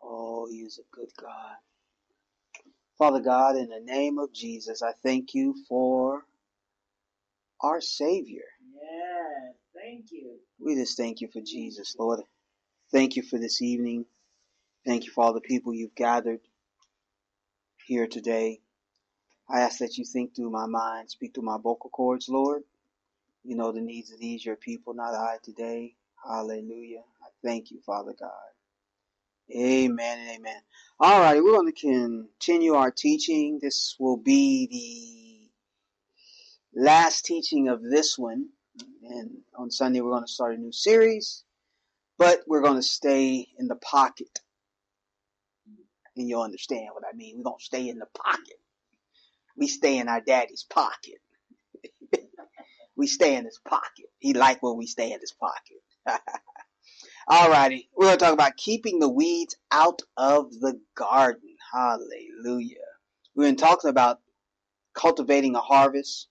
Oh, He is a good God. Father God, in the name of Jesus, I thank you for our Savior. Yes, thank you. We just thank you for Jesus, Lord. Thank you for this evening. Thank you for all the people you've gathered here today. I ask that you think through my mind, speak through my vocal cords, Lord. You know the needs of these, your people, not I today. Hallelujah. I thank you, Father God. Amen and amen. All right, we're going to continue our teaching. This will be the last teaching of this one. And on Sunday, we're going to start a new series. But we're going to stay in the pocket. And you'll understand what I mean. We're going to stay in the pocket. We stay in our daddy's pocket. We stay in his pocket. He like when we stay in his pocket. Alrighty. We're going to talk about keeping the weeds out of the garden. Hallelujah. We've been talking about cultivating a harvest.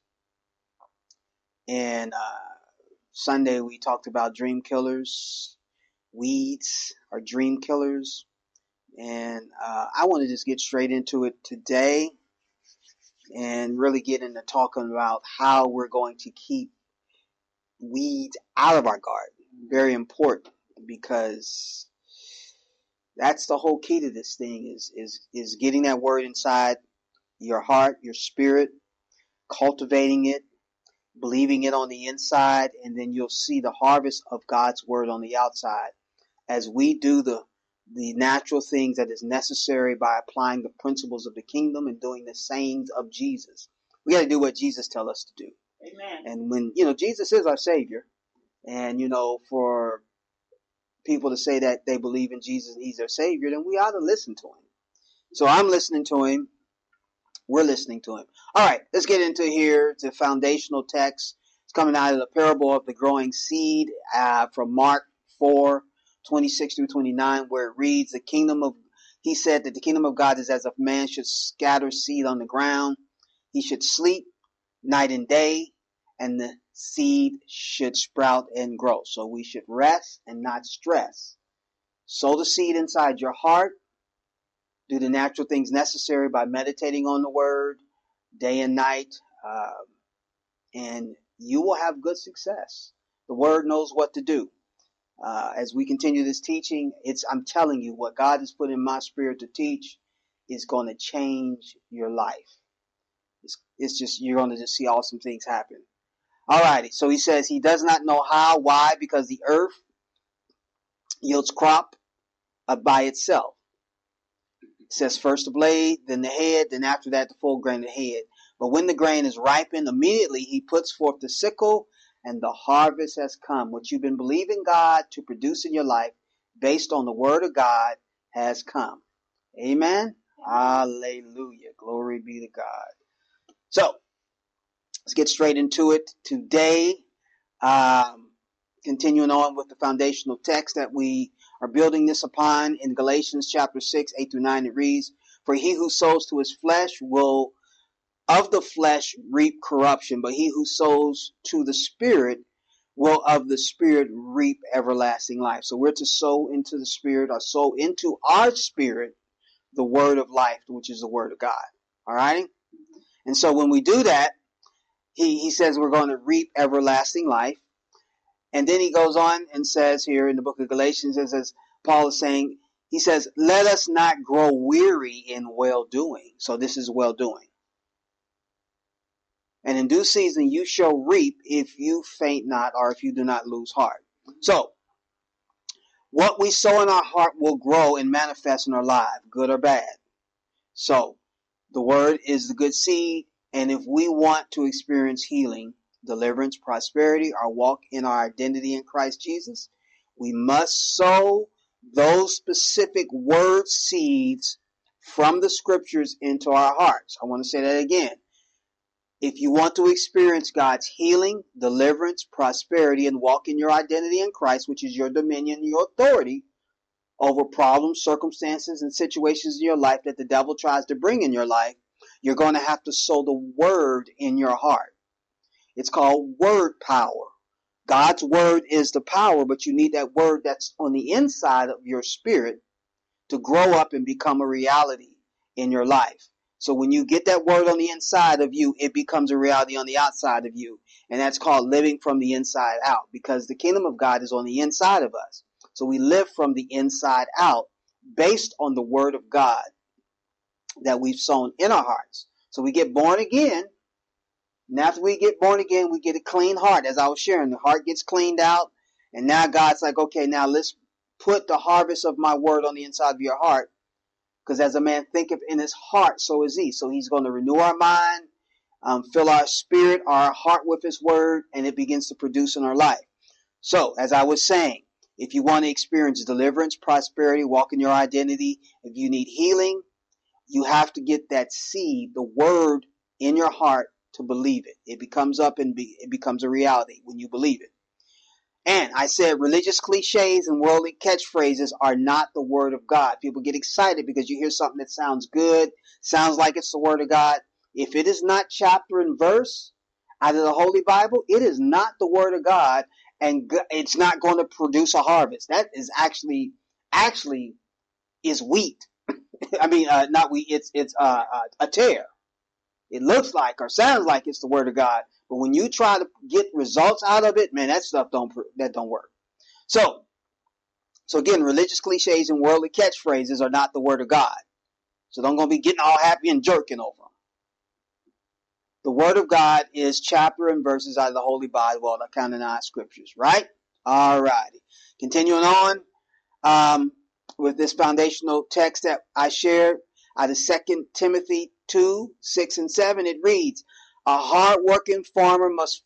And Sunday we talked about dream killers. Weeds are dream killers. And I want to just get straight into it today and really get into talking about how we're going to keep weeds out of our garden. Very important, because that's the whole key to this thing is getting that word inside your heart, your spirit, cultivating it, believing it on the inside, and then you'll see the harvest of God's word on the outside as we do the natural things that is necessary by applying the principles of the kingdom and doing the sayings of Jesus. We got to do what Jesus tells us to do. Amen. And when, Jesus is our Savior, and, for people to say that they believe in Jesus and He's their Savior, then we ought to listen to Him. So I'm listening to Him. We're listening to Him. All right, let's get into here the foundational text. It's coming out of the parable of the growing seed from Mark 4:26 through 29, where it reads, He said that the kingdom of God is as if man should scatter seed on the ground. He should sleep night and day, and the seed should sprout and grow. So we should rest and not stress. Sow the seed inside your heart. Do the natural things necessary by meditating on the word day and night, and you will have good success. The word knows what to do. As we continue this teaching, I'm telling you, what God has put in my spirit to teach is going to change your life. It's just, you're going to just see awesome things happen. Alrighty, so he says he does not know how, why, because the earth yields crop by itself. It says first the blade, then the head, then after that the full grain of the head. But when the grain is ripened, immediately he puts forth the sickle, and the harvest has come. What you've been believing God to produce in your life based on the word of God has come. Amen? Hallelujah. Glory be to God. So, let's get straight into it today. Continuing on with the foundational text that we are building this upon in Galatians chapter 6, 8 through 9, it reads, For he who sows to his flesh will of the flesh reap corruption, but he who sows to the Spirit will of the Spirit reap everlasting life. So we're to sow into the Spirit, or sow into our spirit the word of life, which is the word of God. All right? And so when we do that, he says we're going to reap everlasting life. And then he goes on and says here in the book of Galatians, as Paul is saying, he says, let us not grow weary in well-doing. So this is well-doing. And in due season you shall reap if you faint not, or if you do not lose heart. So, what we sow in our heart will grow and manifest in our life, good or bad. So, the word is the good seed, and if we want to experience healing, deliverance, prosperity, or walk in our identity in Christ Jesus, we must sow those specific word seeds from the scriptures into our hearts. I want to say that again. If you want to experience God's healing, deliverance, prosperity, and walk in your identity in Christ, which is your dominion, your authority over problems, circumstances, and situations in your life that the devil tries to bring in your life, you're going to have to sow the word in your heart. It's called word power. God's word is the power, but you need that word that's on the inside of your spirit to grow up and become a reality in your life. So when you get that word on the inside of you, it becomes a reality on the outside of you. And that's called living from the inside out, because the kingdom of God is on the inside of us. So we live from the inside out based on the word of God that we've sown in our hearts. So we get born again. And after we get born again, we get a clean heart. As I was sharing, the heart gets cleaned out. And now God's like, okay, now let's put the harvest of my word on the inside of your heart. Because as a man thinketh in his heart, so is he. So he's going to renew our mind, fill our spirit, our heart with his word, and it begins to produce in our life. So, as I was saying, if you want to experience deliverance, prosperity, walk in your identity, if you need healing, you have to get that seed, the word, in your heart to believe it. It becomes up and it becomes a reality when you believe it. And I said religious cliches and worldly catchphrases are not the word of God. People get excited because you hear something that sounds good, sounds like it's the word of God. If it is not chapter and verse out of the Holy Bible, it is not the word of God, and it's not going to produce a harvest. That is actually is wheat. I mean, not wheat. It's a tare. It looks like or sounds like it's the word of God, but when you try to get results out of it, man, that stuff don't work. So again, religious cliches and worldly catchphrases are not the word of God. So don't go be getting all happy and jerking over them. The word of God is chapter and verses out of the Holy Bible, the canonized scriptures, right? All righty. Continuing on with this foundational text that I shared out of 2 Timothy 2, 6 and 7, it reads, a hard-working farmer must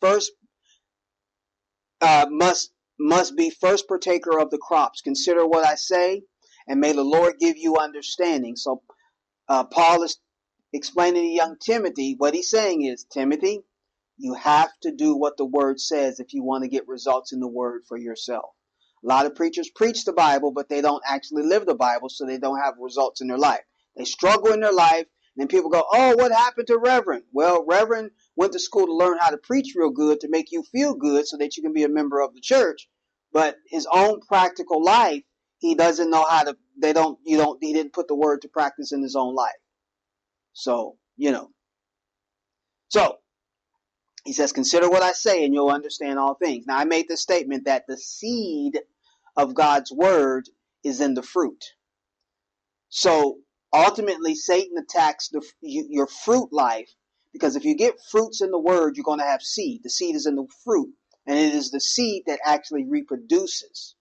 be first partaker of the crops. Consider what I say, and may the Lord give you understanding. So Paul is explaining to young Timothy, what he's saying is, Timothy, you have to do what the word says if you want to get results in the word for yourself. A lot of preachers preach the Bible, but they don't actually live the Bible, so they don't have results in their life. They struggle in their life, and then people go, oh, what happened to Reverend? Well, Reverend went to school to learn how to preach real good to make you feel good so that you can be a member of the church. But his own practical life, he doesn't know how to, he didn't put the word to practice in his own life. So, So, he says, consider what I say and you'll understand all things. Now, I made the statement that the seed of God's word is in the fruit. So, ultimately, Satan attacks your fruit life, because if you get fruits in the word, you're going to have seed. The seed is in the fruit, and it is the seed that actually reproduces.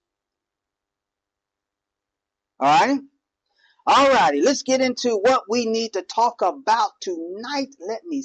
All right? All righty, let's get into what we need to talk about tonight. Let me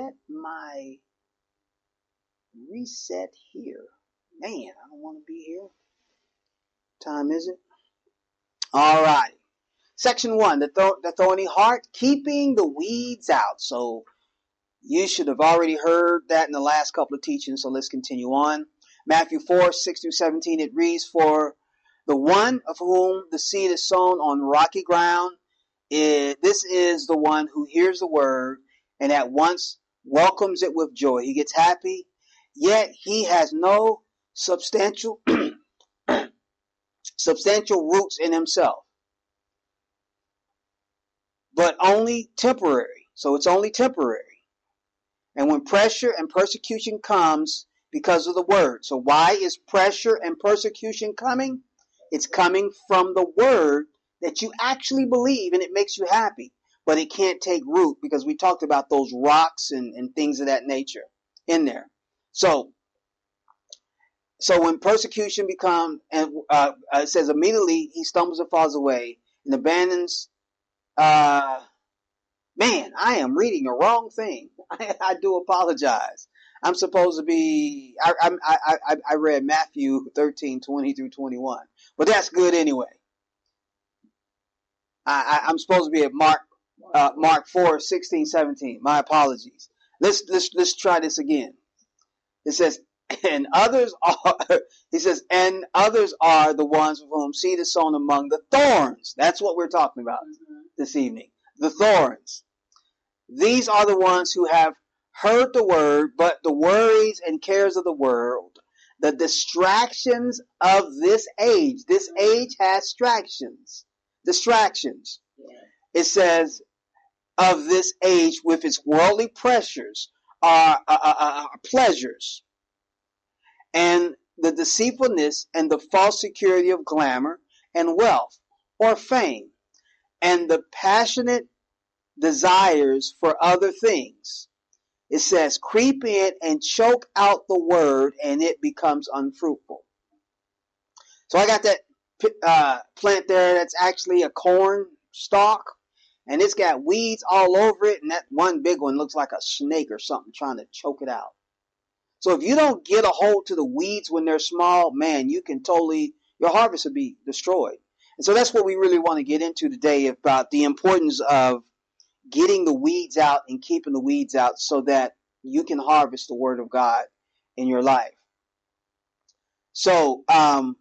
reset here. Man, I don't want to be here. Time is it? All right. Section 1, the thorny heart, keeping the weeds out. So you should have already heard that in the last couple of teachings, so let's continue on. Matthew 4, 6 through 17, it reads, for the one of whom the seed is sown on rocky ground, this is the one who hears the word and at once welcomes it with joy. He gets happy, yet he has no substantial roots in himself, but only temporary. So it's only temporary. And when pressure and persecution comes because of the word. So why is pressure and persecution coming? It's coming from the word that you actually believe, and it makes you happy. But it can't take root because we talked about those rocks and things of that nature in there. So when persecution becomes, and it says immediately he stumbles and falls away and abandons. Man, I am reading the wrong thing. I do apologize. I'm supposed to be. I read Matthew 13, 20 through 21, but that's good anyway. I'm supposed to be at Mark 4, 16, 17. My apologies. Let's try this again. It says, and others are. He says, and others are the ones of whom seed is sown among the thorns. That's what we're talking about this evening. The thorns. These are the ones who have heard the word, but the worries and cares of the world, the distractions of this age has distractions. distractions. Yes. It says, of this age with its worldly pressures are pleasures, and the deceitfulness and the false security of glamour and wealth or fame, and the passionate desires for other things. It says, creep in and choke out the word, and it becomes unfruitful. So I got that plant there that's actually a corn stalk, and it's got weeds all over it, and that one big one looks like a snake or something trying to choke it out. So if you don't get a hold to the weeds when they're small, man, you can your harvest will be destroyed. And so that's what we really want to get into today, about the importance of getting the weeds out and keeping the weeds out so that you can harvest the word of God in your life. So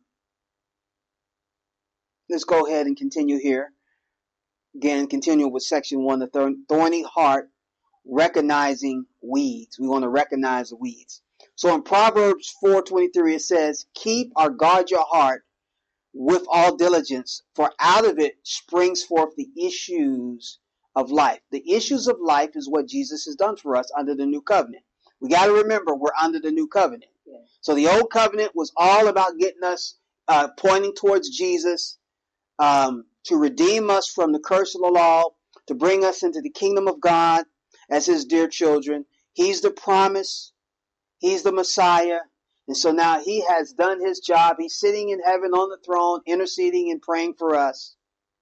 let's go ahead and continue here. Again, continue with section 1, the thorny heart, recognizing weeds. We want to recognize the weeds. So in Proverbs 4:23, it says, keep or guard your heart with all diligence, for out of it springs forth the issues of life. The issues of life is what Jesus has done for us under the new covenant. We got to remember we're under the new covenant. Yeah. So the old covenant was all about getting us pointing towards Jesus, to redeem us from the curse of the law, to bring us into the kingdom of God as his dear children. He's the promise. He's the Messiah. And so now he has done his job. He's sitting in heaven on the throne, interceding and praying for us.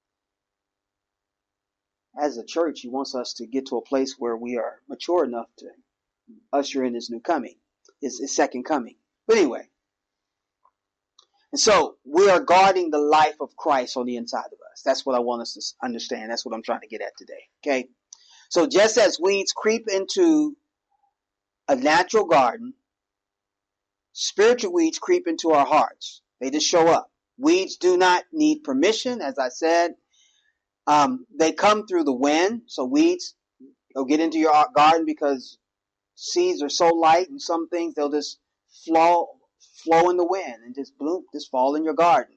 As a church, he wants us to get to a place where we are mature enough to usher in his new coming, his second coming. But anyway, and so we are guarding the life of Christ on the inside of us. That's what I want us to understand. That's what I'm trying to get at today. Okay. So just as weeds creep into a natural garden, spiritual weeds creep into our hearts. They just show up. Weeds do not need permission, as I said. They come through the wind. So weeds will get into your garden because seeds are so light, and some things they'll just flow in the wind and just bloom, just fall in your garden.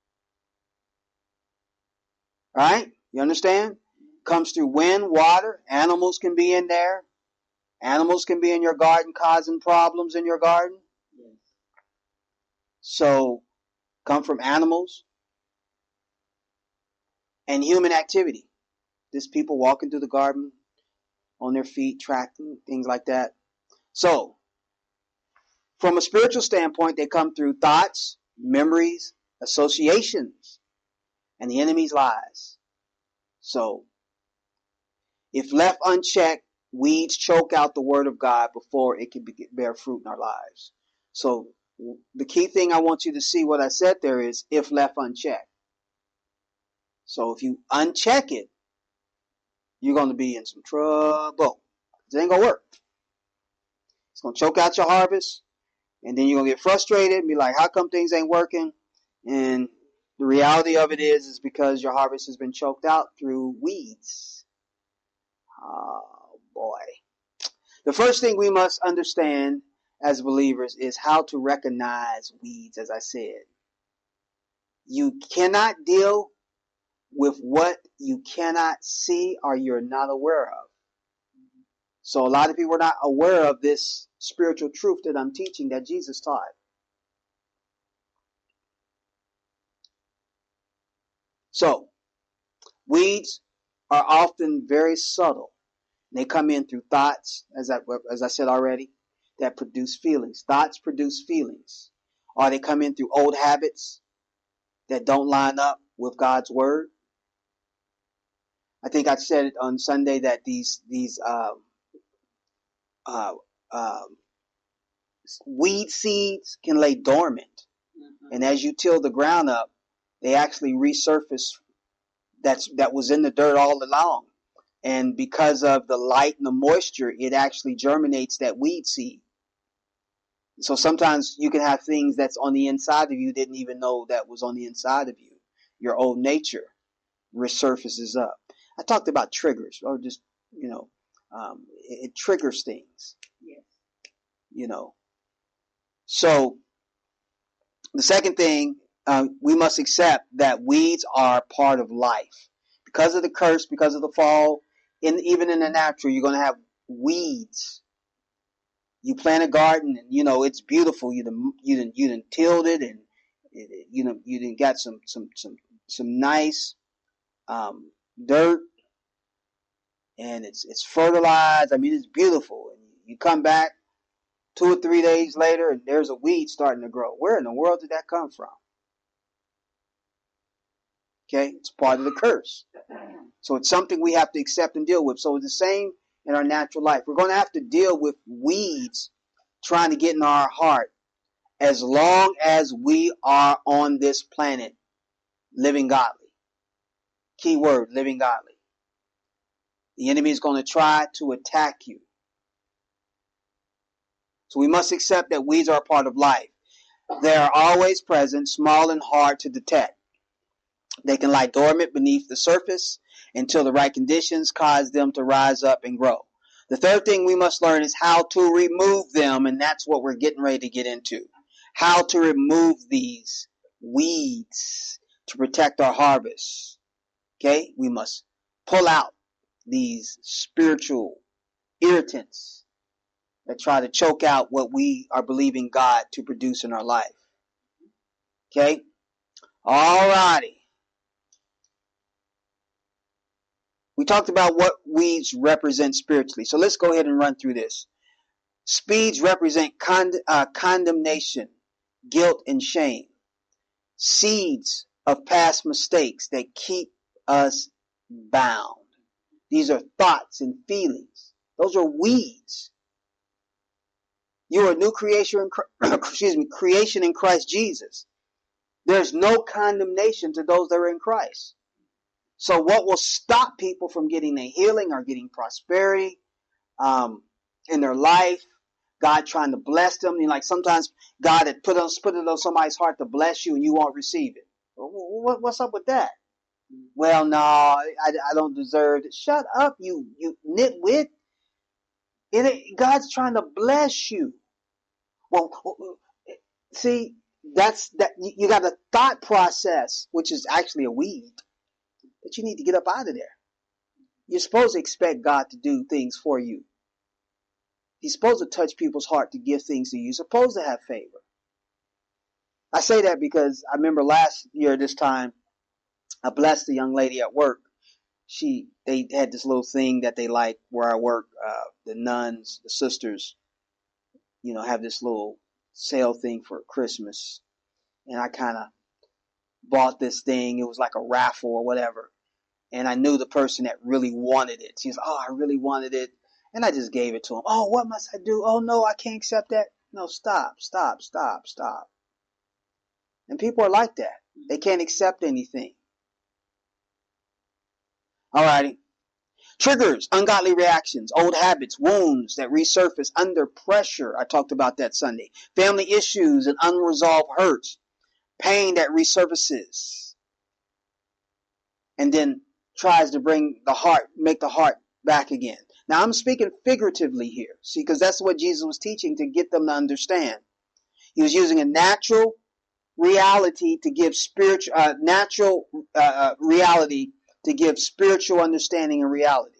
All right? You understand? Comes through wind, water. Animals can be in there. Animals can be in your garden causing problems in your garden. Yes. So, come from animals and human activity. Just people walking through the garden on their feet, tracking, things like that. So, from a spiritual standpoint, they come through thoughts, memories, associations, and the enemy's lies. So, if left unchecked, weeds choke out the word of God before it can bear fruit in our lives. So, the key thing I want you to see what I said there is, if left unchecked. So, if you uncheck it, you're going to be in some trouble. It ain't going to work. It's going to choke out your harvest. And then you're going to get frustrated and be like, how come things ain't working? And the reality of it is because your harvest has been choked out through weeds. Oh, boy. The first thing we must understand as believers is how to recognize weeds, as I said. You cannot deal with what you cannot see or you're not aware of. So a lot of people are not aware of this spiritual truth that I'm teaching that Jesus taught. So, weeds are often very subtle. They come in through thoughts, as I said already, that produce feelings. Thoughts produce feelings. Or they come in through old habits that don't line up with God's word. I think I said it on Sunday that these weed seeds can lay dormant. Mm-hmm. And as you till the ground up, they actually resurface that was in the dirt all along. And because of the light and the moisture, it actually germinates that weed seed. So sometimes you can have things that's on the inside of you didn't even know that was on the inside of you. Your old nature resurfaces up. I talked about triggers, or just, it triggers things. Yes. So the second thing we must accept that weeds are part of life. Because of the curse, because of the fall, even in the natural, you're going to have weeds. You plant a garden, and it's beautiful. You done tilled it, and you done got some nice dirt, and it's fertilized. I mean, it's beautiful. And you come back 2 or 3 days later, and there's a weed starting to grow. Where in the world did that come from? Okay, it's part of the curse. So it's something we have to accept and deal with. So it's the same in our natural life. We're going to have to deal with weeds trying to get in our heart as long as we are on this planet living godly. Key word, living godly. The enemy is going to try to attack you. So we must accept that weeds are a part of life. They are always present, small and hard to detect. They can lie dormant beneath the surface until the right conditions cause them to rise up and grow. The third thing we must learn is how to remove them, and that's what we're getting ready to get into. How to remove these weeds to protect our harvest. Okay? We must pull out these spiritual irritants that try to choke out what we are believing God to produce in our life. Okay? Alrighty. We talked about what weeds represent spiritually. So let's go ahead and run through this. Weeds represent condemnation, guilt, and shame. Seeds of past mistakes that keep us bound. These are thoughts and feelings. Those are weeds. You are a new creation in Christ Jesus. There's no condemnation to those that are in Christ. So what will stop people from getting a healing or getting prosperity in their life? God trying to bless them. Like sometimes God had put it on somebody's heart to bless you and you won't receive it. What's up with that? Well, no, I don't deserve it. Shut up, you nitwit. God's trying to bless you. Well, see, that's that. You got a thought process, which is actually a weed, that you need to get up out of there. You're supposed to expect God to do things for you. He's supposed to touch people's heart to give things to you. You're supposed to have favor. I say that because I remember last year this time, I blessed a young lady at work. They had this little thing that they like where I work. The nuns, the sisters, have this little sale thing for Christmas. And I kind of bought this thing. It was like a raffle or whatever. And I knew the person that really wanted it. She's, I really wanted it. And I just gave it to him. Oh, what must I do? Oh, no, I can't accept that. No, stop. And people are like that. They can't accept anything. Alrighty. Triggers, ungodly reactions, old habits, wounds that resurface under pressure. I talked about that Sunday. Family issues and unresolved hurts. Pain that resurfaces. And then tries to make the heart back again. Now I'm speaking figuratively here. See, because that's what Jesus was teaching to get them to understand. He was using a natural reality to give reality to give spiritual understanding and reality.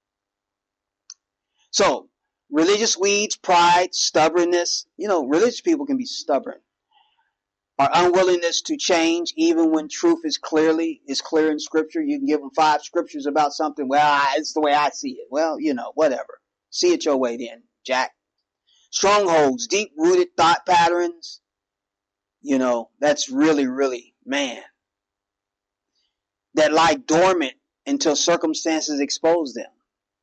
So, religious weeds, pride, stubbornness. Religious people can be stubborn. Our unwillingness to change, even when truth is clear in Scripture. You can give them 5 scriptures about something. Well, it's the way I see it. Well, whatever. See it your way then, Jack. Strongholds, deep-rooted thought patterns. That's really, really, man. That lie dormant until circumstances expose them.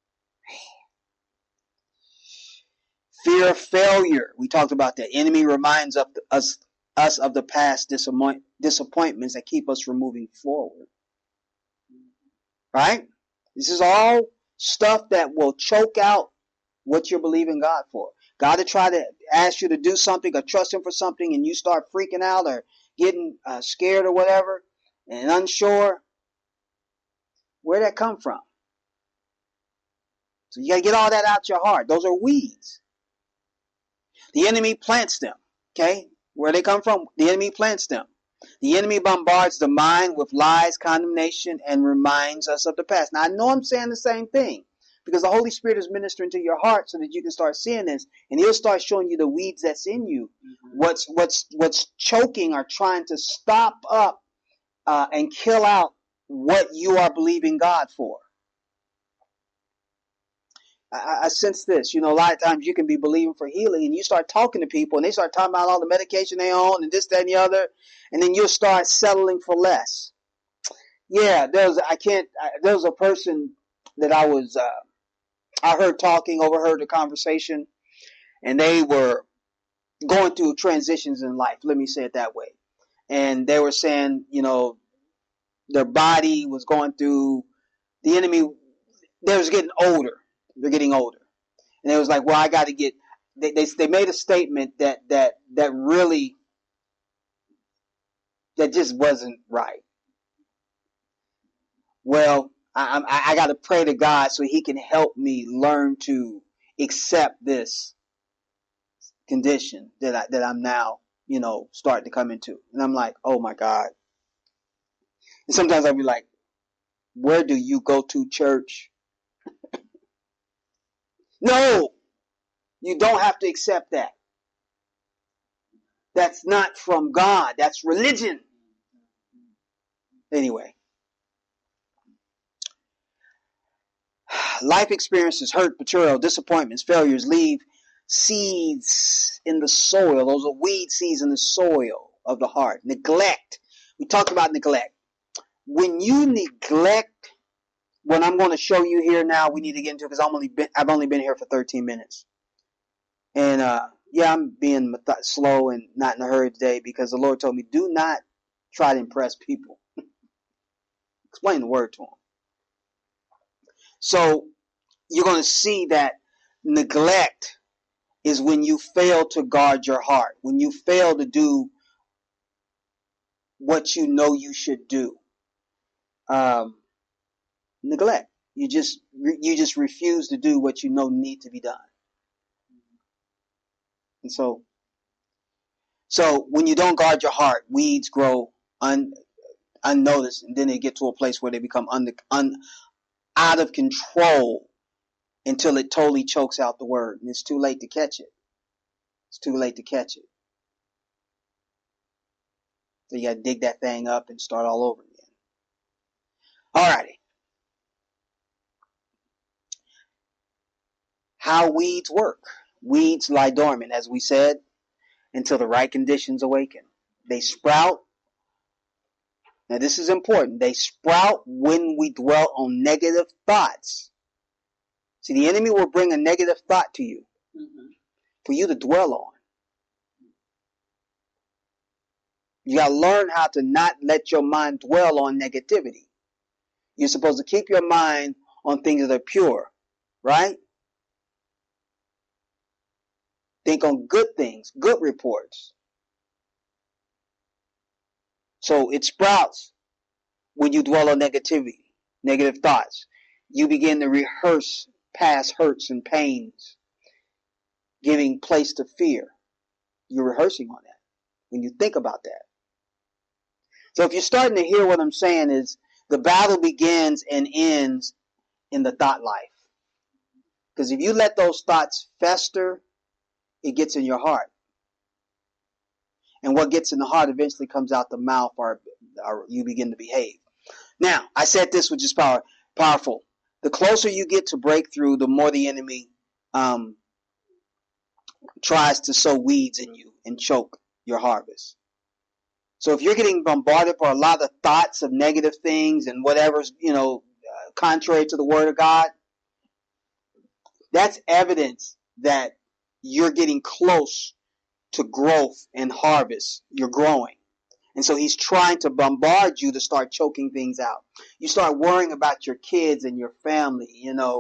Fear of failure. We talked about that. Enemy reminds us of the past disappointments that keep us from moving forward. Right? This is all stuff that will choke out what you're believing God for. God will try to ask you to do something or trust Him for something, and you start freaking out or getting scared or whatever and unsure. Where'd that come from? So you got to get all that out your heart. Those are weeds. The enemy plants them. Okay? Where they come from, the enemy plants them. The enemy bombards the mind with lies, condemnation, and reminds us of the past. Now, I know I'm saying the same thing because the Holy Spirit is ministering to your heart so that you can start seeing this, and He'll start showing you the weeds that's in you, what's choking or trying to stop up and kill out what you are believing God for. I sense this. A lot of times you can be believing for healing and you start talking to people and they start talking about all the medication they own and this, that, and the other. And then you'll start settling for less. Yeah, there was a person that I heard talking, overheard the conversation, and they were going through transitions in life. Let me say it that way. And they were saying, their body was going through the enemy. They was getting older. They're getting older. And it was like, well, I got to get. They made a statement that really that just wasn't right. Well, I got to pray to God so He can help me learn to accept this condition that I'm now starting to come into. And I'm like, oh my God. And sometimes I'll be like, where do you go to church? No, you don't have to accept that. That's not from God. That's religion. Anyway. Life experiences, hurt, betrayal, disappointments, failures leave seeds in the soil. Those are weed seeds in the soil of the heart. Neglect. We talked about neglect. When you neglect what I'm going to show you here now, we need to get into it because I've only been here for 13 minutes. And I'm being slow and not in a hurry today because the Lord told me, do not try to impress people. Explain the word to them. So you're going to see that neglect is when you fail to guard your heart, when you fail to do what you know you should do. Neglect. You just refuse to do what you know need to be done. And so when you don't guard your heart, weeds grow unnoticed, and then they get to a place where they become out of control until it totally chokes out the word, and it's too late to catch it. It's too late to catch it. So you got to dig that thing up and start all over again. Alrighty. How weeds work. Weeds lie dormant, as we said, until the right conditions awaken. They sprout. Now this is important. They sprout when we dwell on negative thoughts. See, the enemy will bring a negative thought to you for you to dwell on. You got to learn how to not let your mind dwell on negativity. You're supposed to keep your mind on things that are pure, right? Think on good things, good reports. So it sprouts when you dwell on negativity, negative thoughts. You begin to rehearse past hurts and pains, giving place to fear. You're rehearsing on that when you think about that. So if you're starting to hear what I'm saying is the battle begins and ends in the thought life. Because if you let those thoughts fester, it gets in your heart. And what gets in the heart eventually comes out the mouth or you begin to behave. Now, I said this, which is powerful. The closer you get to breakthrough, the more the enemy tries to sow weeds in you and choke your harvest. So if you're getting bombarded by a lot of thoughts of negative things and whatever's, contrary to the word of God, that's evidence that you're getting close to growth and harvest. You're growing. And so he's trying to bombard you to start choking things out. You start worrying about your kids and your family,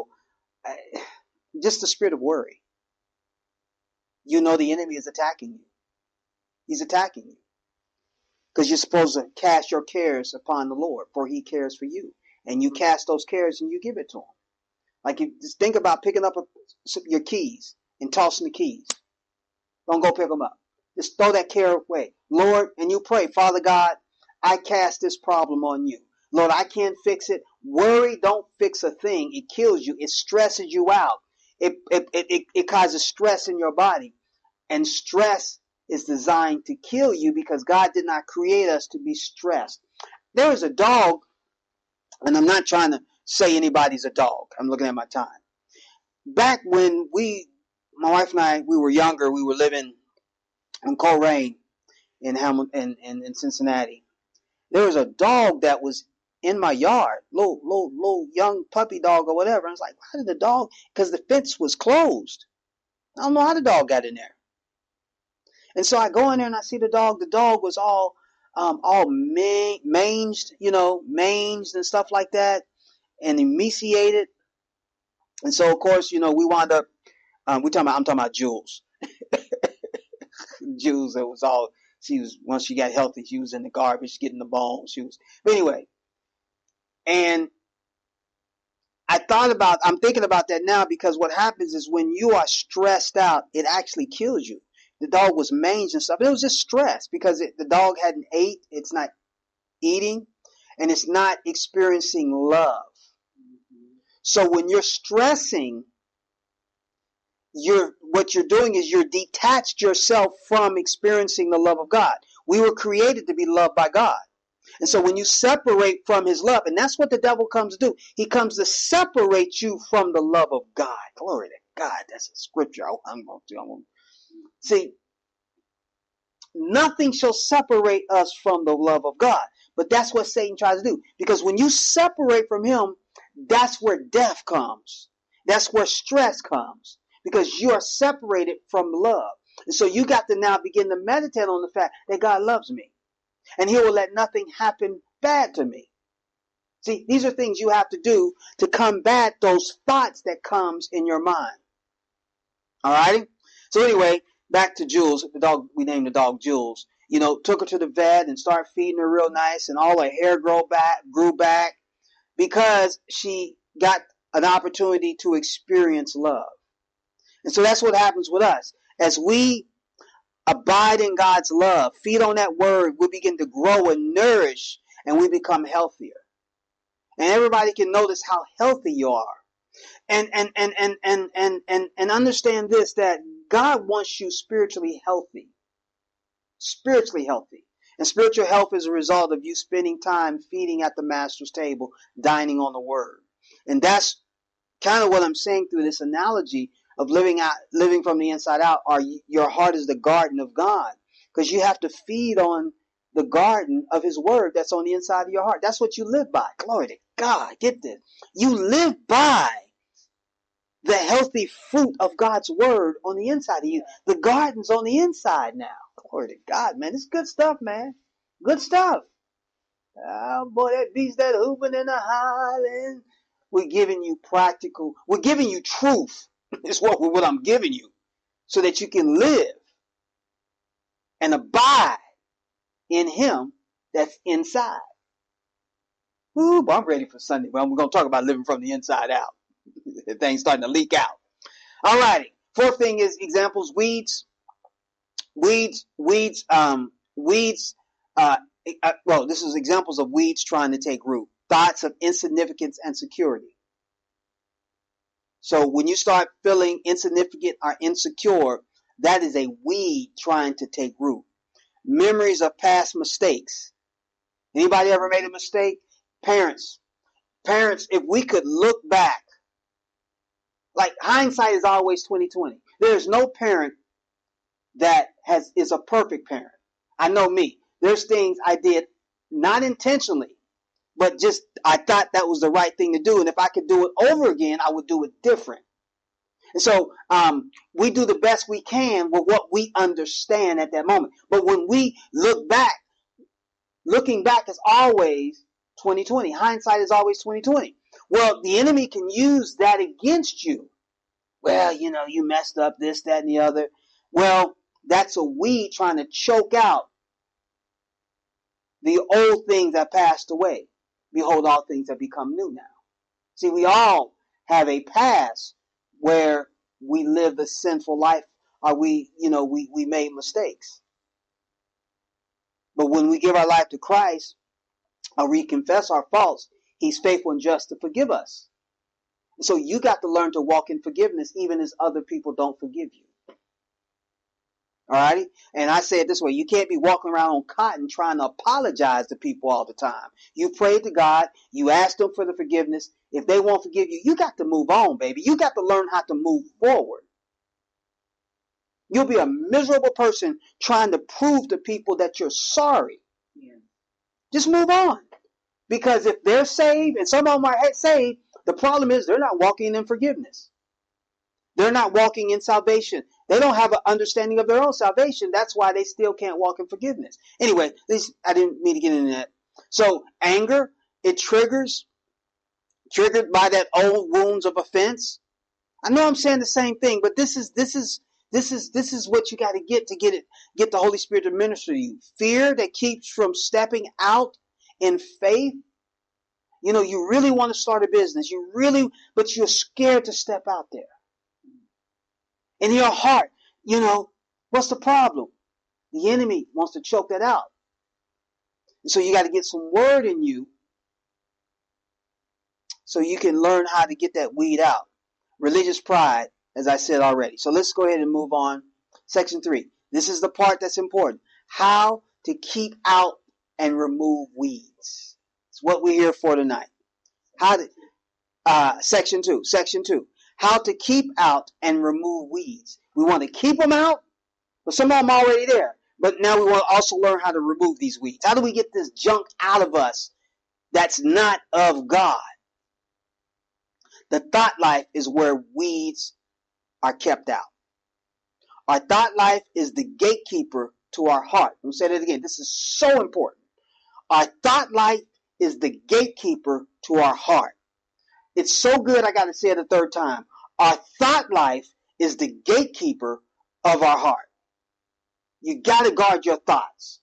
just the spirit of worry. You know the enemy is attacking you. He's attacking you. Because you're supposed to cast your cares upon the Lord, for he cares for you. And you cast those cares and you give it to him. Like, you just think about picking up your keys and tossing the keys. Don't go pick them up. Just throw that care away. Lord, and you pray, Father God, I cast this problem on you. Lord, I can't fix it. Worry don't fix a thing. It kills you. It stresses you out. It causes stress in your body. And stress is designed to kill you because God did not create us to be stressed. There is a dog, and I'm not trying to say anybody's a dog. I'm looking at my time. Back when my wife and I, we were younger, we were living in Coleraine in Cincinnati. There was a dog that was in my yard, little young puppy dog or whatever. I was like, how did the dog? Because the fence was closed. I don't know how the dog got in there. And so I go in there and I see the dog. The dog was all manged, manged and stuff like that, and emaciated. And so of course, we wound up. I'm talking about Jules. Jules, it was all. Once she got healthy, she was in the garbage, getting the bones. But anyway. And I'm thinking about that now because what happens is when you are stressed out, it actually kills you. The dog was manged and stuff. It was just stress because the dog hadn't ate. It's not eating and it's not experiencing love. So when you're stressing, what you're doing is you're detached yourself from experiencing the love of God. We were created to be loved by God. And so when you separate from his love, and that's what the devil comes to do. He comes to separate you from the love of God. Glory to God. That's a scripture I'm going to see. Nothing shall separate us from the love of God. But that's what Satan tries to do. Because when you separate from him, that's where death comes. That's where stress comes. Because you are separated from love. And so you got to now begin to meditate on the fact that God loves me. And he will let nothing happen bad to me. See, these are things you have to do to combat those thoughts that comes in your mind. All righty? So anyway, back to Jules, the dog. We named the dog Jules. Took her to the vet and started feeding her real nice, and all her hair grew back because she got an opportunity to experience love. And so that's what happens with us. As we abide in God's love, feed on that word, we begin to grow and nourish, and we become healthier. And everybody can notice how healthy you are. And understand this, that God wants you spiritually healthy. Spiritually healthy. And spiritual health is a result of you spending time feeding at the master's table, dining on the word. And that's kind of what I'm saying through this analogy of living from the inside out. Your heart is the garden of God, because you have to feed on the garden of his word that's on the inside of your heart. That's what you live by. Glory to God. Get this. You live by the healthy fruit of God's word on the inside of you. The garden's on the inside now. Glory to God, man. It's good stuff, man. Good stuff. Oh, boy, that beast that hooping in the hollering. We're giving you we're giving you truth. It's what I'm giving you, so that you can live and abide in him that's inside. Ooh, but I'm ready for Sunday. Well, we're going to talk about living from the inside out. The thing's starting to leak out. All righty. Fourth thing is examples: weeds. This is examples of weeds trying to take root. Thoughts of insignificance and security. So when you start feeling insignificant or insecure, that is a weed trying to take root. Memories of past mistakes. Anybody ever made a mistake? Parents, if we could look back, like hindsight is always 20/20. There's no parent that is a perfect parent. I know me. There's things I did not intentionally, but just I thought that was the right thing to do. And if I could do it over again, I would do it different. And so we do the best we can with what we understand at that moment. But when we look back, looking back is always 20/20. Hindsight is always 20/20. Well, the enemy can use that against you. Well, you messed up this, that, and the other. Well, that's a weed trying to choke out the old things that passed away. Behold, all things have become new now. See, we all have a past where we lived a sinful life, or we made mistakes. But when we give our life to Christ, or we confess our faults, he's faithful and just to forgive us. So you got to learn to walk in forgiveness even as other people don't forgive you. Alrighty? And I say it this way, you can't be walking around on cotton trying to apologize to people all the time. You pray to God, you ask them for the forgiveness. If they won't forgive you, you got to move on, baby. You got to learn how to move forward. You'll be a miserable person trying to prove to people that you're sorry. Yeah. Just move on. Because if they're saved, and some of them are saved, the problem is they're not walking in forgiveness. They're not walking in salvation. They don't have an understanding of their own salvation. That's why they still can't walk in forgiveness. Anyway, I didn't mean to get into that. So anger, it triggered by that old wounds of offense. I know I'm saying the same thing, but this is what you got to get the Holy Spirit to minister to you. Fear that keeps from stepping out in faith. You know, you really want to start a business. But you're scared to step out there. In your heart, you know, what's the problem? The enemy wants to choke that out. And so you got to get some word in you so you can learn how to get that weed out. Religious pride, as I said already. So let's go ahead and move on. Section 3. This is the part that's important. How to keep out and remove weeds. It's what we're here for tonight. Section 2. How to keep out and remove weeds. We want to keep them out, but some of them are already there. But now we want to also learn how to remove these weeds. How do we get this junk out of us that's not of God? The thought life is where weeds are kept out. Our thought life is the gatekeeper to our heart. Let me say that again. This is so important. Our thought life is the gatekeeper to our heart. It's so good, I got to say it a third time. Our thought life is the gatekeeper of our heart. You got to guard your thoughts.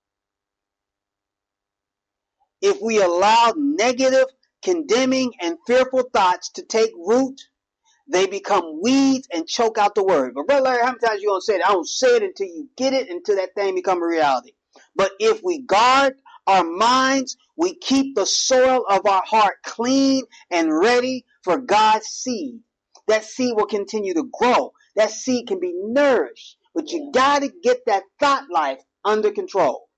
If we allow negative, condemning, and fearful thoughts to take root, they become weeds and choke out the word. But Brother Larry, how many times you gonna say it? I don't say it until you get it, until that thing become a reality. But if we guard our minds, we keep the soil of our heart clean and ready for God's seed. That seed will continue to grow. That seed can be nourished. But you got to get that thought life under control.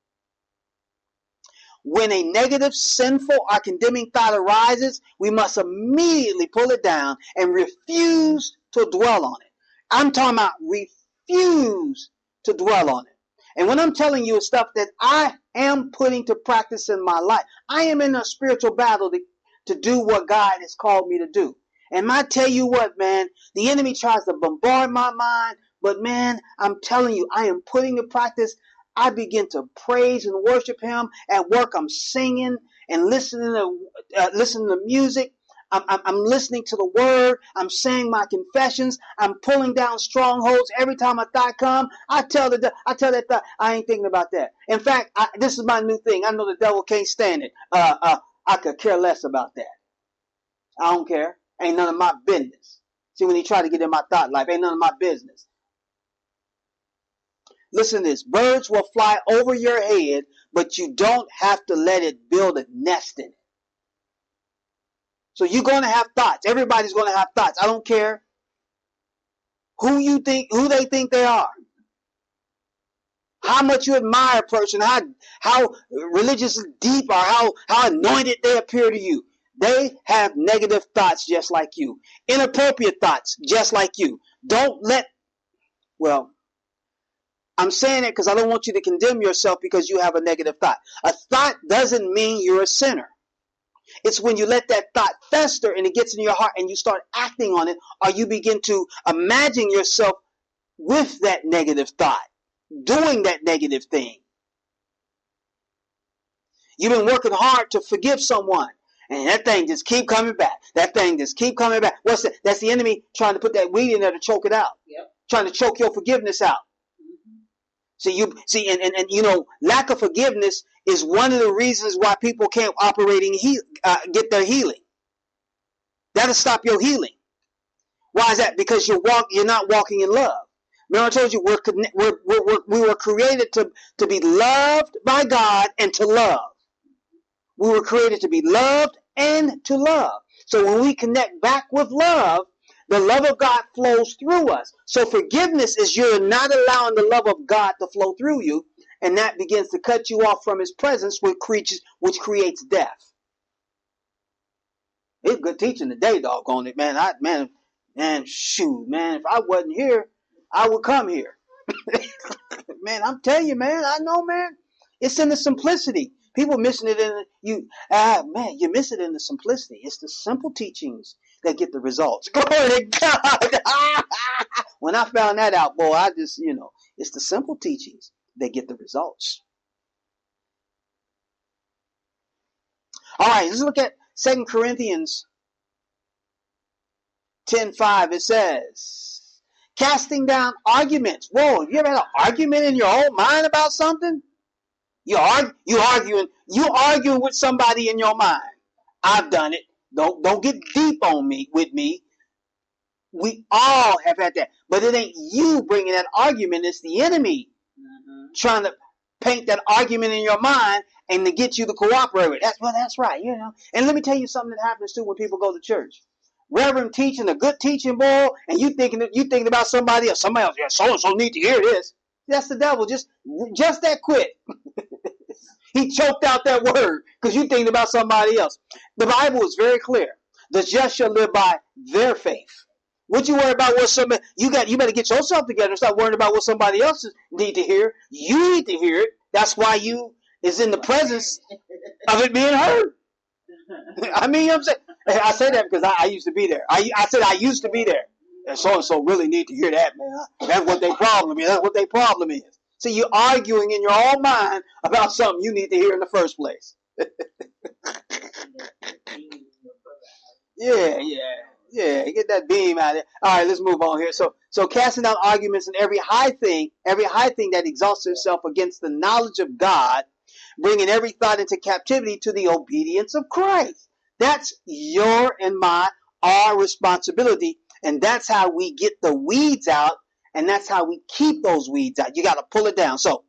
When a negative, sinful, or condemning thought arises, we must immediately pull it down and refuse to dwell on it. I'm talking about refuse to dwell on it. And when I'm telling you stuff that I am putting to practice in my life, I am in a spiritual battle to do what God has called me to do. And I tell you what, man, the enemy tries to bombard my mind, but man, I'm telling you, I am putting to practice. I begin to praise and worship him. At work, I'm singing and listening to music. I'm listening to the word. I'm saying my confessions. I'm pulling down strongholds. Every time a thought comes, I tell that thought, I ain't thinking about that. In fact, this is my new thing. I know the devil can't stand it. I could care less about that. I don't care. Ain't none of my business. See, when he tried to get in my thought life, ain't none of my business. Listen to this. Birds will fly over your head, but you don't have to let it build a nest in it. So you're going to have thoughts. Everybody's going to have thoughts. I don't care who they think they are. How much you admire a person, how religious deep or how anointed they appear to you. They have negative thoughts just like you. Inappropriate thoughts just like you. I'm saying it because I don't want you to condemn yourself because you have a negative thought. A thought doesn't mean you're a sinner. It's when you let that thought fester and it gets in your heart and you start acting on it, or you begin to imagine yourself with that negative thought, doing that negative thing. You've been working hard to forgive someone, and that thing just keep coming back. What's that? That's the enemy trying to put that weed in there to choke it out. Yep. Trying to choke your forgiveness out. Mm-hmm. Lack of forgiveness is one of the reasons why people can't get their healing. That'll stop your healing. Why is that? Because you're not walking in love. Remember I told you we were created to be loved by God and to love. We were created to be loved and to love. So when we connect back with love, the love of God flows through us. So forgiveness is you're not allowing the love of God to flow through you, and that begins to cut you off from his presence, which creates death. It's good teaching today, doggone it, man. Shoot, man. If I wasn't here, I would come here. Man, I'm telling you, man. I know, man. It's in the simplicity. People missing it you miss it in the simplicity. It's the simple teachings that get the results. Glory to God. When I found that out, boy, I just, it's the simple teachings that get the results. All right, let's look at 2 Corinthians 10:5. It says, casting down arguments. Whoa, have you ever had an argument in your own mind about something? You arguing with somebody in your mind. I've done it. Don't get deep on me with me. We all have had that, but it ain't you bringing that argument. It's the enemy trying to paint that argument in your mind and to get you to cooperate with it. That's right, And let me tell you something that happens too when people go to church. Reverend teaching, a good teaching, boy, and you thinking about somebody else. Yeah, so and so need to hear this. That's the devil. Just that quick. He choked out that word because you thinking about somebody else. The Bible is very clear. The just shall live by their faith. What you worry about what somebody you better get yourself together and stop worrying about what somebody else need to hear. You need to hear it. That's why you is in the presence of it being heard. I mean, I'm saying, I say that because I used to be there. I said I used to be there. And so really need to hear that, man. That's what their problem is. That's what their problem is. See, you're arguing in your own mind about something you need to hear in the first place. Yeah. Get that beam out of there. All right, let's move on here. So casting out arguments and every high thing that exalts itself against the knowledge of God, bringing every thought into captivity to the obedience of Christ. That's your and our responsibility, and that's how we get the weeds out. And that's how we keep those weeds out. You got to pull it down. So,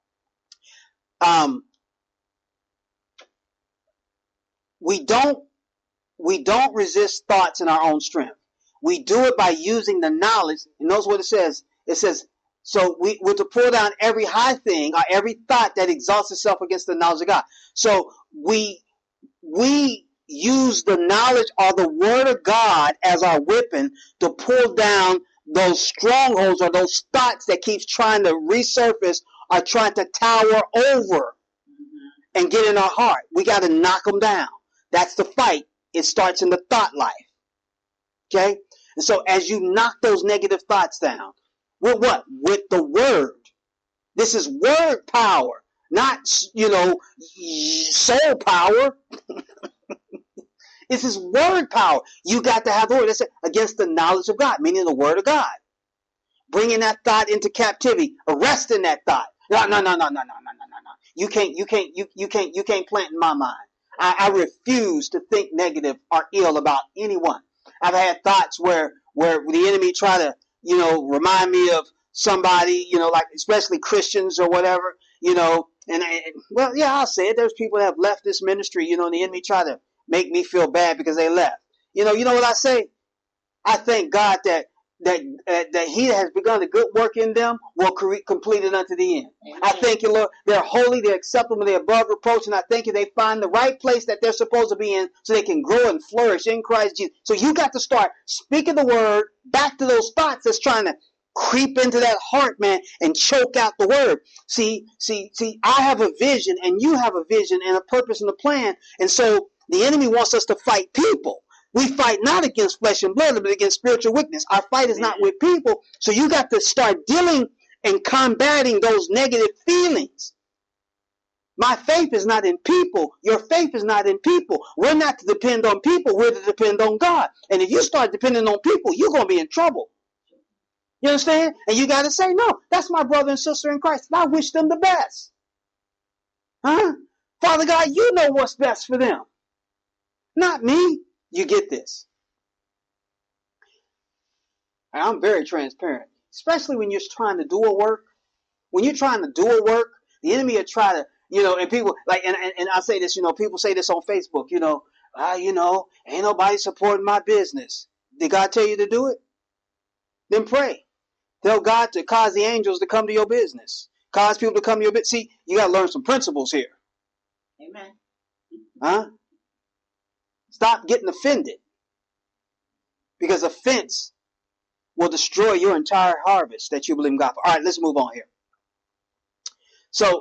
we don't resist thoughts in our own strength. We do it by using the knowledge. And notice what it says. It says, so we're to pull down every high thing or every thought that exalts itself against the knowledge of God. So we use the knowledge or the word of God as our weapon to pull down those strongholds or those thoughts that keeps trying to resurface or trying to tower over and get in our heart. We got to knock them down. That's the fight. It starts in the thought life. Okay? And so as you knock those negative thoughts down, with what? With the word. This is word power, not, soul power. This is word power. You got to have the word. That's against the knowledge of God, meaning the word of God. Bringing that thought into captivity, arresting that thought. No. You can't plant in my mind. I refuse to think negative or ill about anyone. I've had thoughts where the enemy try to, remind me of somebody, like especially Christians or whatever, I'll say it. There's people that have left this ministry, and the enemy try to make me feel bad because they left. You know what I say? I thank God that He has begun a good work in them will complete it unto the end. Amen. I thank you, Lord. They're holy, they're acceptable, they're above reproach, and I thank you they find the right place that they're supposed to be in so they can grow and flourish in Christ Jesus. So you got to start speaking the word back to those thoughts that's trying to creep into that heart, man, and choke out the word. See, I have a vision and you have a vision and a purpose and a plan, and so the enemy wants us to fight people. We fight not against flesh and blood, but against spiritual weakness. Our fight is not with people. So you got to start dealing and combating those negative feelings. My faith is not in people. Your faith is not in people. We're not to depend on people. We're to depend on God. And if you start depending on people, you're going to be in trouble. You understand? And you got to say, no, that's my brother and sister in Christ. And I wish them the best. Huh? Father God, you know what's best for them. Not me. You get this. I'm very transparent. especially when you're trying to do a work. When you're trying to do a work, the enemy will try to, and people like, and I say this, people say this on Facebook, ain't nobody supporting my business. Did God tell you to do it? Then pray. Tell God to cause the angels to come to your business. Cause people to come to your business. See, you got to learn some principles here. Amen. Huh? Stop getting offended. Because offense will destroy your entire harvest that you believe in God for. All right, let's move on here. So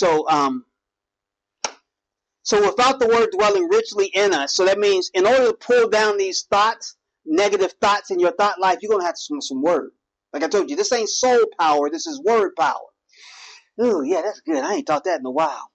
without the word dwelling richly in us, so that means in order to pull down these thoughts, negative thoughts in your thought life, you're going to have some word. Like I told you, this ain't soul power, this is word power. Ooh, yeah, that's good. I ain't thought that in a while.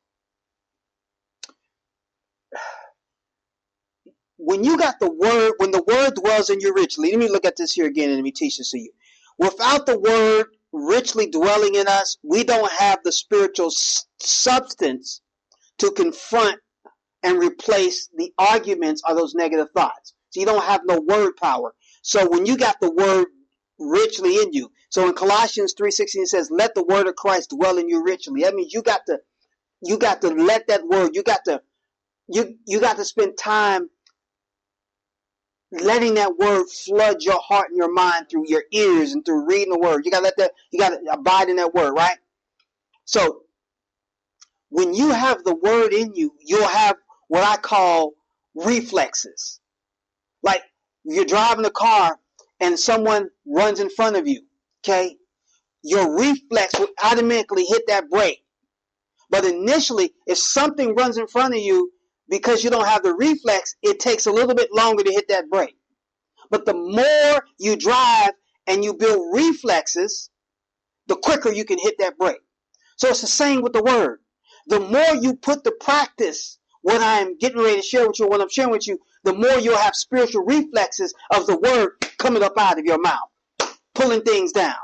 When you got the word, when the word dwells in you richly, let me look at this here again and let me teach this to you. Without the word richly dwelling in us, we don't have the spiritual substance to confront and replace the arguments of those negative thoughts. So you don't have no word power. So when you got the word richly in you, so in Colossians 3:16 it says, "Let the word of Christ dwell in you richly." That means you got to let that word. You got to spend time letting that word flood your heart and your mind through your ears and through reading the word. You got to abide in that word, right? So when you have the word in you, you'll have what I call reflexes. Like you're driving a car and someone runs in front of you, okay? Your reflex will automatically hit that brake. But initially, if something runs in front of you, because you don't have the reflex, it takes a little bit longer to hit that brake. But the more you drive and you build reflexes, the quicker you can hit that brake. So it's the same with the word. The more you put to practice what I'm getting ready to share with you, what I'm sharing with you, the more you'll have spiritual reflexes of the word coming up out of your mouth, pulling things down.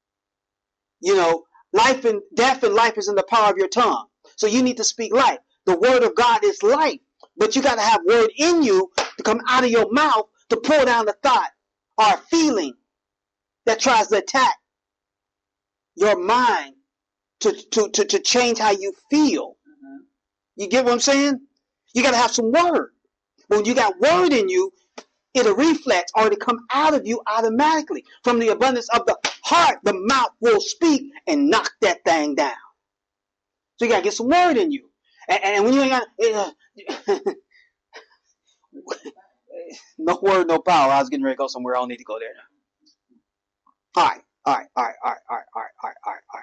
Life and death and life is in the power of your tongue. So you need to speak life. The word of God is life. But you got to have word in you to come out of your mouth to pull down the thought or feeling that tries to attack your mind to change how you feel. You get what I'm saying? You got to have some word. When you got word in you, it'll reflect or it'll come out of you automatically. From the abundance of the heart, the mouth will speak and knock that thing down. So you got to get some word in you. And when you ain't got no word, no power. I was getting ready to go somewhere. I don't need to go there now. All right.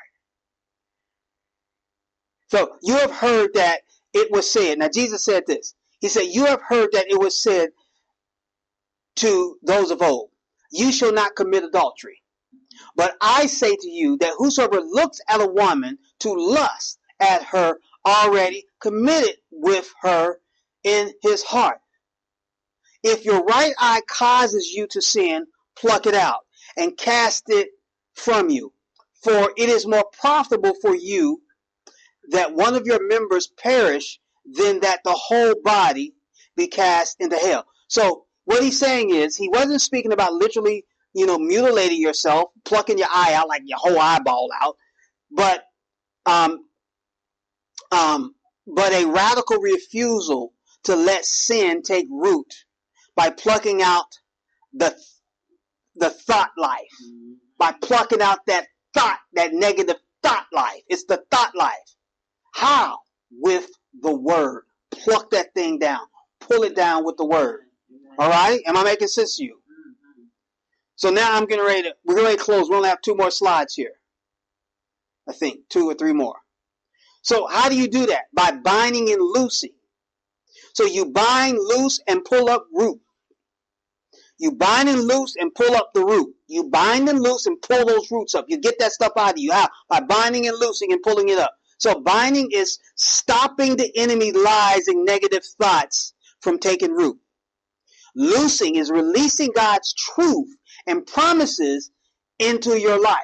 So you have heard that it was said. Now Jesus said this. He said, "You have heard that it was said to those of old, you shall not commit adultery. But I say to you that whosoever looks at a woman to lust at her already committed with her in his heart. If your right eye causes you to sin, pluck it out and cast it from you. For it is more profitable for you that one of your members perish than that the whole body be cast into hell." So what he's saying is, he wasn't speaking about literally, mutilating yourself, plucking your eye out, like your whole eyeball out, but a radical refusal to let sin take root by plucking out the thought life, by plucking out that thought, that negative thought life. It's the thought life. How? With the word. Pluck that thing down. Pull it down with the word. All right? Am I making sense to you? So now we're getting ready to close. We only have 2 more slides here. I think 2 or 3 more. So how do you do that? By binding and loosing. So you bind, loose, and pull up root. You bind and loose and pull up the root. You bind and loose and pull those roots up. You get that stuff out of you. How? By binding and loosing and pulling it up. So binding is stopping the enemy lies and negative thoughts from taking root. Loosing is releasing God's truth and promises into your life.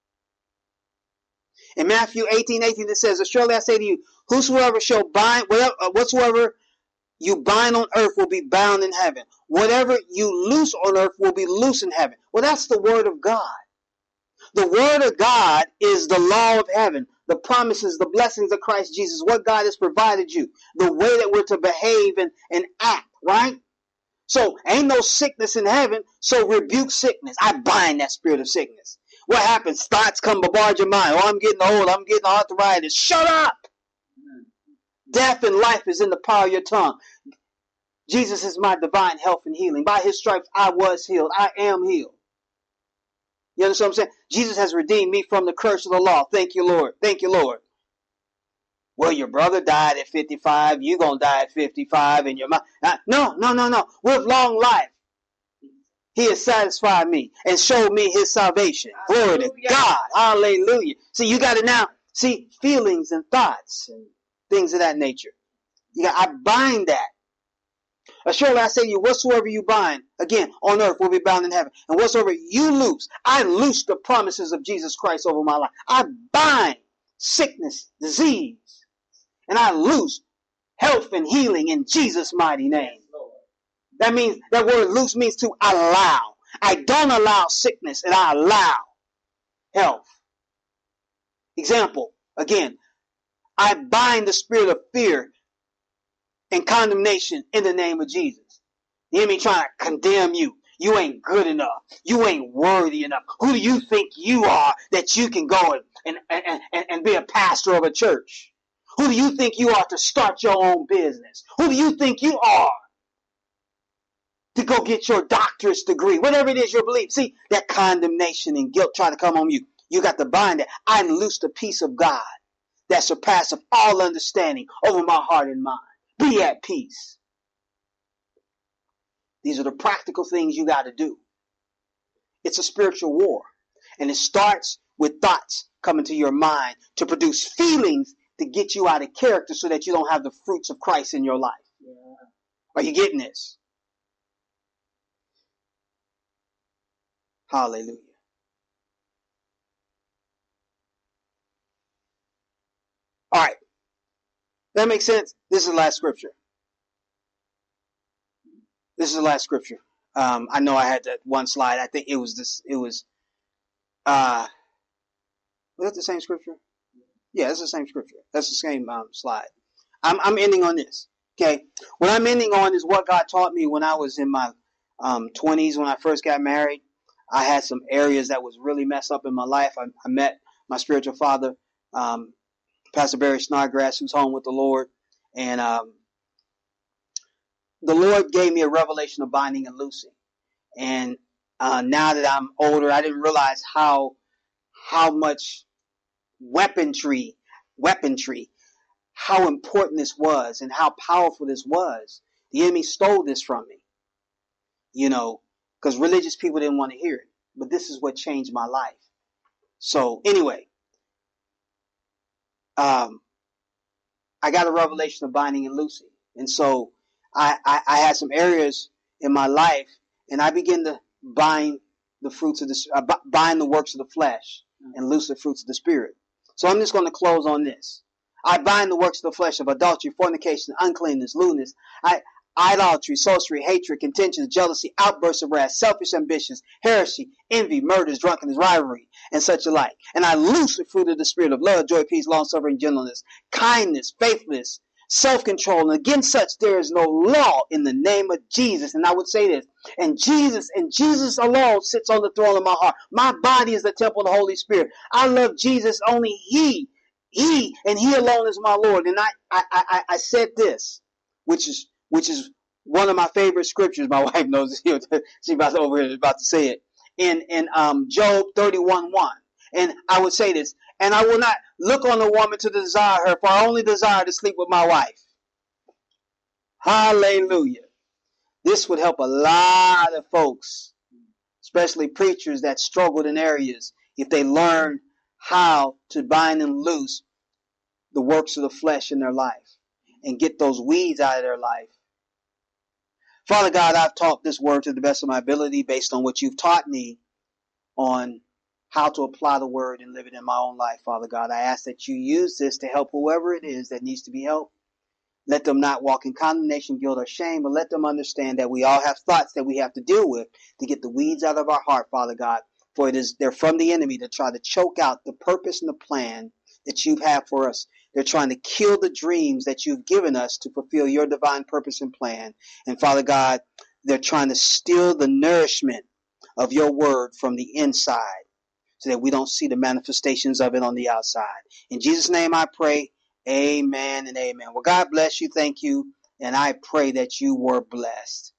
In Matthew 18:18 it says, "Surely I say to you, whosoever shall bind, whatsoever you bind on earth will be bound in heaven. Whatever you loose on earth will be loose in heaven." Well, that's the word of God. the word of God is the law of heaven, the promises, the blessings of Christ Jesus, what God has provided you, the way that we're to behave and act, right? So ain't no sickness in heaven, so rebuke sickness. I bind that spirit of sickness. What happens? Thoughts come bombard your mind. Oh, I'm getting old. I'm getting arthritis. Shut up! Death and life is in the power of your tongue. Jesus is my divine health and healing. By his stripes I was healed. I am healed. You understand what I'm saying? Jesus has redeemed me from the curse of the law. Thank you, Lord. Thank you, Lord. Well, your brother died at 55. You're going to die at 55. And your mom. No. With long life, he has satisfied me and showed me his salvation. Glory to God. Hallelujah. See, you got it now. See, feelings and thoughts and things of that nature. I bind that. Surely I say to you, whatsoever you bind, again, on earth will be bound in heaven. And whatsoever you loose, I loose the promises of Jesus Christ over my life. I bind sickness, disease, and I loose health and healing in Jesus' mighty name. That means, that word loose means to allow. I don't allow sickness, and I allow health. Example, again, I bind the spirit of fear and condemnation in the name of Jesus. The enemy trying to condemn you. You ain't good enough. You ain't worthy enough. Who do you think you are that you can go and be a pastor of a church? Who do you think you are to start your own business? Who do you think you are to go get your doctorate degree? Whatever it is your belief. See, that condemnation and guilt trying to come on you. You got to bind it. I loose the peace of God that surpasses all understanding over my heart and mind. Be at peace. These are the practical things you got to do. It's a spiritual war. And it starts with thoughts coming to your mind to produce feelings to get you out of character so that you don't have the fruits of Christ in your life. Yeah. Are you getting this? Hallelujah. All right. That makes sense? This is the last scripture. This is the last scripture. I know I had that one slide. I think it was this. It was that the same scripture? Yeah, it's the same scripture. That's the same slide. I'm ending on this. Okay. What I'm ending on is what God taught me when I was in my 20s when I first got married. I had some areas that was really messed up in my life. I met my spiritual father, Pastor Barry Snodgrass, who's home with the Lord. And the Lord gave me a revelation of binding and loosing. And now that I'm older, I didn't realize how much weaponry, how important this was and how powerful this was. The enemy stole this from me, because religious people didn't want to hear it. But this is what changed my life. So anyway, I got a revelation of binding and loosing. And so I had some areas in my life, and I began to bind the fruits of bind the works of the flesh and loose the fruits of the spirit. So I'm just going to close on this. I bind the works of the flesh of adultery, fornication, uncleanness, lewdness, idolatry, sorcery, hatred, contention, jealousy, outbursts of wrath, selfish ambitions, heresy, envy, murders, drunkenness, rivalry, and such alike. And I loose the fruit of the spirit of love, joy, peace, long-suffering, gentleness, kindness, faithfulness, self-control. And against such there is no law in the name of Jesus. And I would say this, and Jesus alone sits on the throne of my heart. My body is the temple of the Holy Spirit. I love Jesus. Only He and He alone is my Lord. And I said this, which is one of my favorite scriptures. My wife knows it. She's about to say it. In Job 31:1. And I would say this, and I will not look on a woman to desire her, for I only desire to sleep with my wife. Hallelujah. This would help a lot of folks, especially preachers that struggled in areas, if they learn how to bind and loose the works of the flesh in their life and get those weeds out of their life. Father God, I've taught this word to the best of my ability based on what you've taught me on how to apply the word and live it in my own life, Father God. I ask that you use this to help whoever it is that needs to be helped. Let them not walk in condemnation, guilt, or shame, but let them understand that we all have thoughts that we have to deal with to get the weeds out of our heart, Father God, For they're from the enemy to try to choke out the purpose and the plan that you have for us. They're trying to kill the dreams that you've given us to fulfill your divine purpose and plan. And Father God, they're trying to steal the nourishment of your word from the inside so that we don't see the manifestations of it on the outside. In Jesus' name I pray, amen and amen. Well, God bless you. Thank you. And I pray that you were blessed.